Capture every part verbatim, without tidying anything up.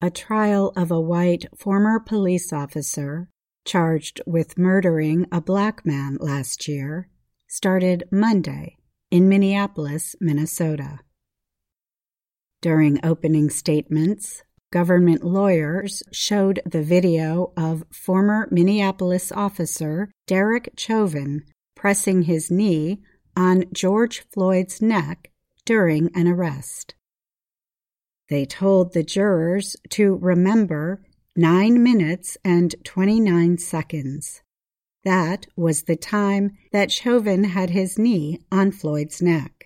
A trial of a white former police officer charged with murdering a black man last year started Monday in Minneapolis, Minnesota. During opening statements, government lawyers showed the video of former Minneapolis officer Derek Chauvin pressing his knee on George Floyd's neck during an arrest. They told the jurors to remember nine minutes and twenty-nine seconds. That was the time that Chauvin had his knee on Floyd's neck.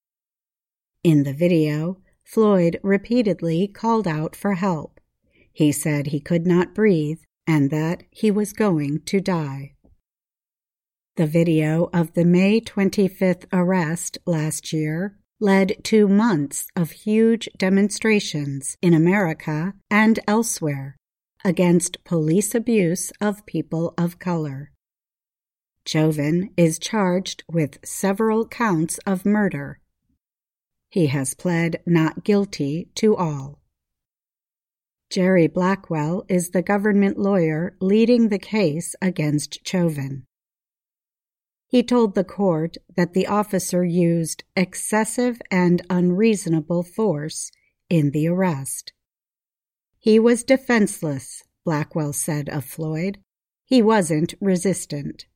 In the video, Floyd repeatedly called out for help. He said he could not breathe and that he was going to die. The video of the May twenty-fifth arrest last year led to months of huge demonstrations in America and elsewhere against police abuse of people of color. Chauvin is charged with several counts of murder. He has pled not guilty to all. Jerry Blackwell is the government lawyer leading the case against Chauvin. He told the court that the officer used excessive and unreasonable force in the arrest. He was defenseless, Blackwell said of Floyd. He wasn't resistant.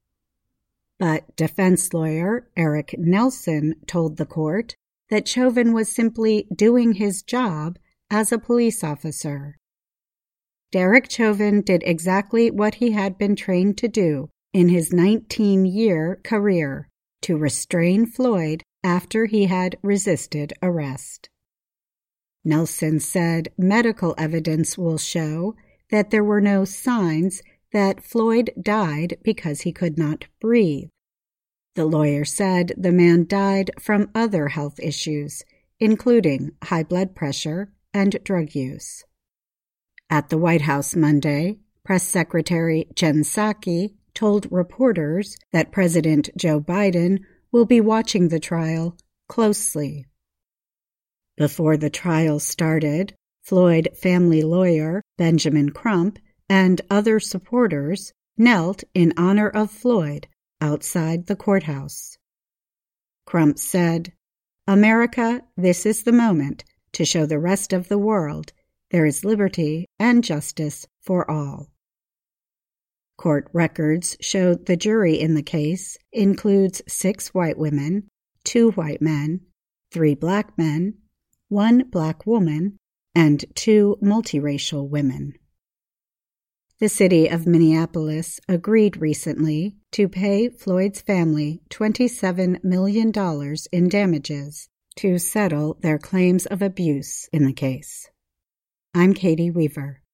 But defense lawyer Eric Nelson told the court that Chauvin was simply doing his job as a police officer. Derek Chauvin did exactly what he had been trained to do in his nineteen-year career, to restrain Floyd after he had resisted arrest. Nelson said medical evidence will show that there were no signs that Floyd died because he could not breathe. The lawyer said the man died from other health issues, including high blood pressure and drug use. At the White House Monday, Press Secretary Jen Psaki told reporters that President Joe Biden will be watching the trial closely. Before the trial started, Floyd family lawyer Benjamin Crump and other supporters knelt in honor of Floyd outside the courthouse. Crump said, "America, this is the moment to show the rest of the world there is liberty and justice for all." Court records showed the jury in the case includes six white women, two white men, three black men, one black woman, and two multiracial women. The city of Minneapolis agreed recently to pay Floyd's family twenty-seven million dollars in damages to settle their claims of abuse in the case. I'm Katie Weaver.